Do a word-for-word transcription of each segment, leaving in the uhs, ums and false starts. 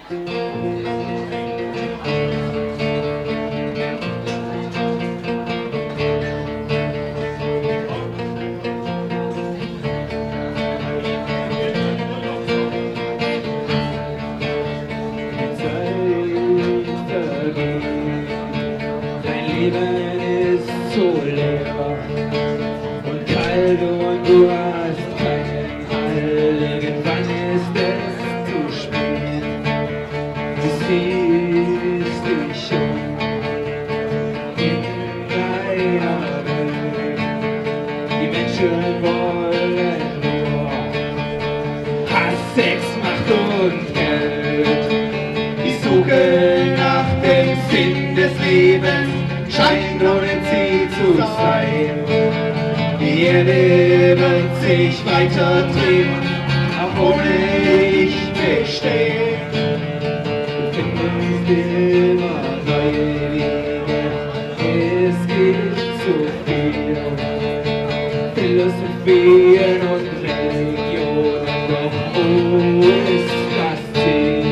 Leben ist so leer und kalt und du hast keinen Halt. Irgendwann ist es zu spät. Du siehst dich um in deiner Welt. Die Menschen wollen nur Hass, Sex, Macht und Geld. Die suchen nach dem Sinn des Lebens, scheint ohne Ziel zu sein. Die Erde wird sich weiter drehen, auch ohne ich bestehen. Du findest immer neue Wege, es gibt so viel. Philosophien und Religionen, doch wo ist das Ziel?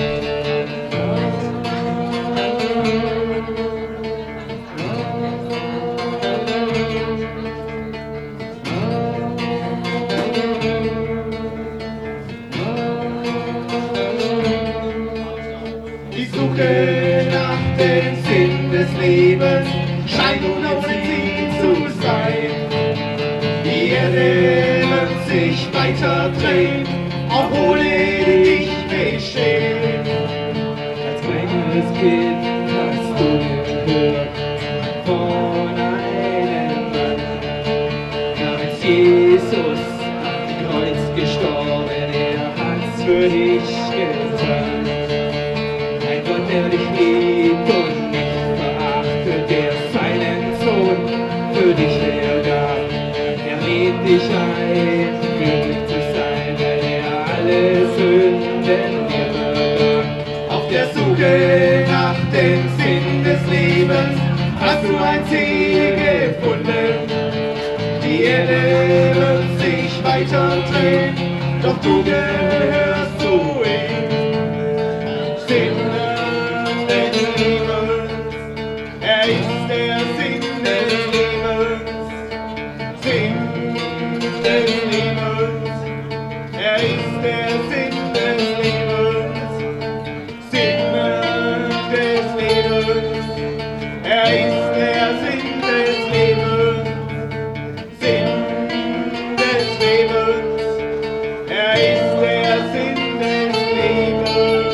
Die Suche nach dem Sinn des Lebens scheint ohne Ziel zu sein. Die Erde wird sich weiter drehen, auch ohne dich bestehen. Als kleines Kind hast du gehört von einem Mann namens Jesus am Kreuz gestorben, er hat's für dich getan. Ein Gott, der dich liebt und nicht verachtet, der seinen Sohn für dich hergab. Er lädt dich ein, glücklich zu sein, weil er alle Sünden dir vergab. Auf der Suche nach dem Sinn des Lebens hast du ein Ziel gefunden. Die Erde wird sich weiter drehen, doch du gehörst zu ihm. Sinn des Lebens, er ist der Sinn des Lebens. Sinn des Lebens, er ist der Sinn des Lebens. Sinn des Lebens, er ist der Sinn des Lebens. Sinn des Lebens, er ist der Sinn des Lebens.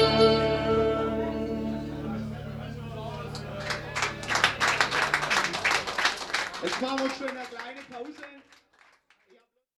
Jetzt machen wir schon eine kleine Pause.